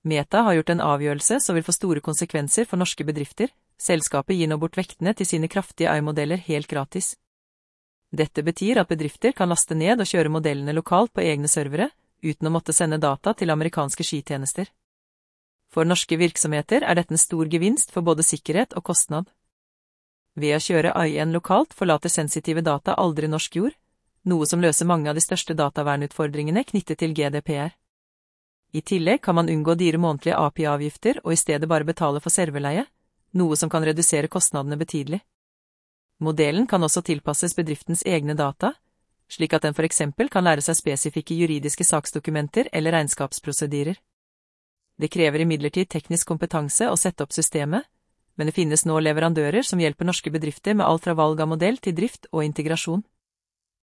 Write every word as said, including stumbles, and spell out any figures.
Meta har gjort en avgjørelse som vil få store konsekvenser for norske bedrifter. Selskapet gir nå bort vektene til sine kraftige A I-modeller helt gratis. Dette betyr at bedrifter kan laste ned og kjøre modellene lokalt på egne servere, uten å måtte sende data til amerikanske skitjenester. For norske virksomheter er dette en stor gevinst for både sikkerhet og kostnad. Ved å kjøre A I-en lokalt forlater sensitive data aldri norsk jord, noe som løser mange av de største datavernutfordringene knyttet til G D P R. I tillegg kan man unngå dyre månedlige A P I-avgifter og i stedet bare betale for serverleie, noe som kan redusere kostnadene betydelig. Modellen kan også tilpasses bedriftens egne data, slik at den for eksempel kan lære seg spesifikke juridiske saksdokumenter eller regnskapsprosedyrer. Det krever imidlertid teknisk kompetanse å sette opp systemet, men det finnes nå leverandører som hjelper norske bedrifter med alt fra valg av modell til drift og integrasjon.